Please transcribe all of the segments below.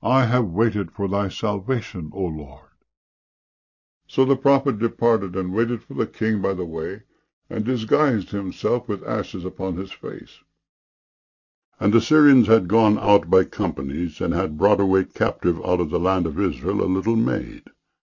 I have waited for thy salvation, O Lord. So the prophet departed and waited for the king by the way, and disguised himself with ashes upon his face. And the Syrians had gone out by companies, and had brought away captive out of the land of Israel a little maid,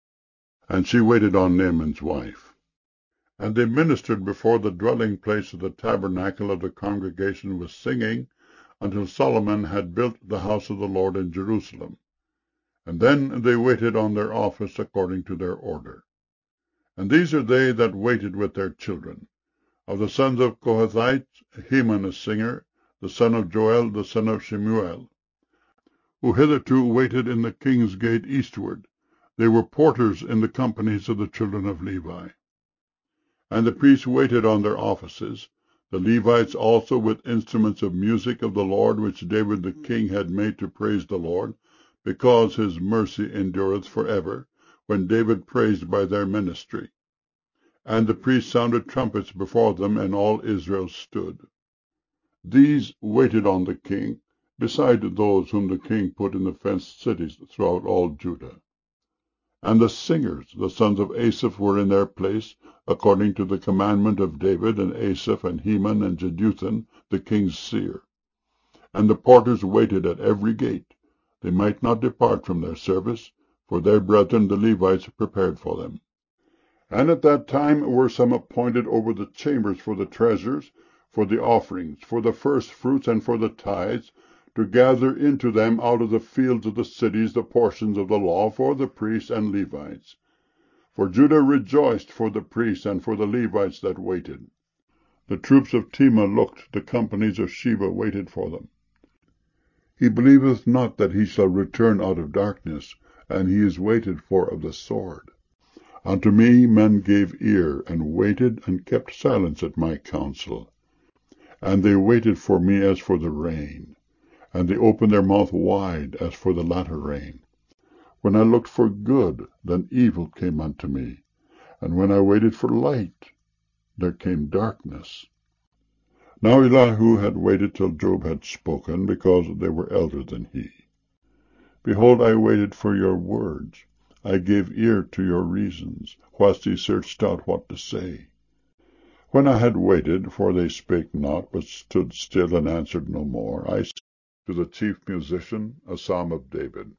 and she waited on Naaman's wife. And they ministered before the dwelling place of the tabernacle of the congregation with singing, until Solomon had built the house of the Lord in Jerusalem. And then they waited on their office according to their order. And these are they that waited with their children. Of the sons of Kohathites, Heman a singer, the son of Joel, the son of Shemuel, who hitherto waited in the king's gate eastward. They were porters in the companies of the children of Levi. And the priests waited on their offices, the Levites also with instruments of music of the Lord, which David the king had made to praise the Lord, because his mercy endureth forever, when David praised by their ministry. And the priests sounded trumpets before them, and all Israel stood. These waited on the king, beside those whom the king put in the fenced cities throughout all Judah. And the singers, the sons of Asaph, were in their place, according to the commandment of David, and Asaph, and Heman, and Jeduthun, the king's seer. And the porters waited at every gate. They might not depart from their service, for their brethren the Levites prepared for them. And at that time were some appointed over the chambers for the treasures, for the offerings, for the first fruits, and for the tithes, to gather into them out of the fields of the cities the portions of the law for the priests and Levites. For Judah rejoiced for the priests and for the Levites that waited. The troops of Tema looked, the companies of Sheba waited for them. He believeth not that he shall return out of darkness, and he is waited for of the sword. Unto me men gave ear, and waited, and kept silence at my counsel. And they waited for me as for the rain, and they opened their mouth wide as for the latter rain. When I looked for good, then evil came unto me, and when I waited for light, there came darkness. Now Elihu had waited till Job had spoken, because they were elder than he. Behold, I waited for your words. I gave ear to your reasons, whilst he searched out what to say. When I had waited, for they spake not, but stood still and answered no more, I said to the chief musician a psalm of David.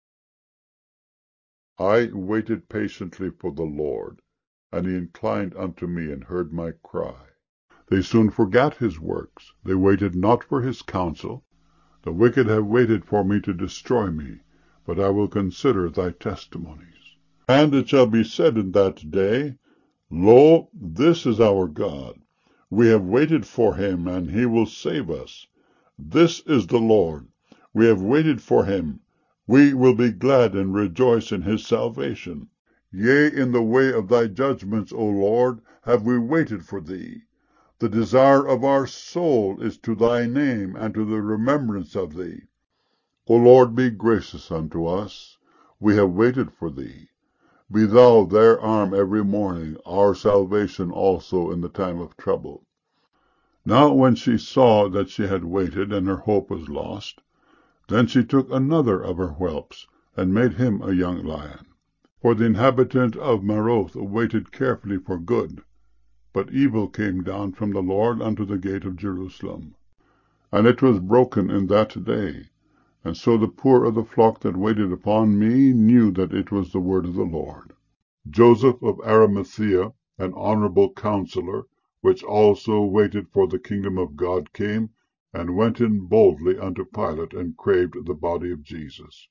I waited patiently for the Lord, and he inclined unto me and heard my cry. They soon forgat his works. They waited not for his counsel. The wicked have waited for me to destroy me, but I will consider thy testimonies. And it shall be said in that day, Lo, this is our God. We have waited for him, and he will save us. This is the Lord. We have waited for him. We will be glad and rejoice in his salvation. Yea, in the way of thy judgments, O Lord, have we waited for thee. The desire of our soul is to thy name, and to the remembrance of thee. O Lord, be gracious unto us. We have waited for thee. Be thou their arm every morning, our salvation also in the time of trouble. Now when she saw that she had waited, and her hope was lost, then she took another of her whelps, and made him a young lion. For the inhabitant of Maroth waited carefully for good, but evil came down from the Lord unto the gate of Jerusalem. And it was broken in that day, and so the poor of the flock that waited upon me knew that it was the word of the Lord. Joseph of Arimathea, an honorable counselor, which also waited for the kingdom of God, came, and went in boldly unto Pilate, and craved the body of Jesus.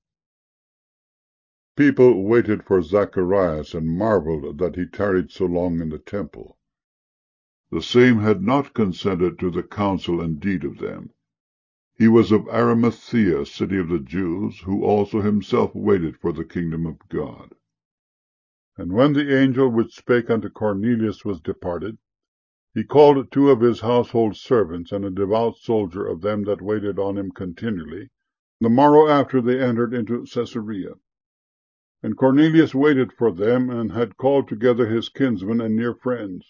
People waited for Zacharias, and marveled that he tarried so long in the temple. The same had not consented to the counsel and deed of them. He was of Arimathea, city of the Jews, who also himself waited for the kingdom of God. And when the angel which spake unto Cornelius was departed, he called two of his household servants, and a devout soldier of them that waited on him continually. The morrow after they entered into Caesarea. And Cornelius waited for them, and had called together his kinsmen and near friends.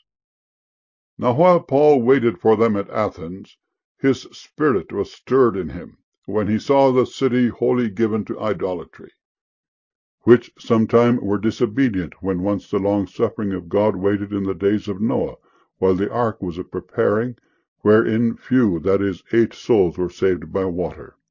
Now while Paul waited for them at Athens, his spirit was stirred in him, when he saw the city wholly given to idolatry, which sometime were disobedient, when once the long suffering of God waited in the days of Noah, while the ark was a preparing, wherein few, that is, 8 souls, were saved by water.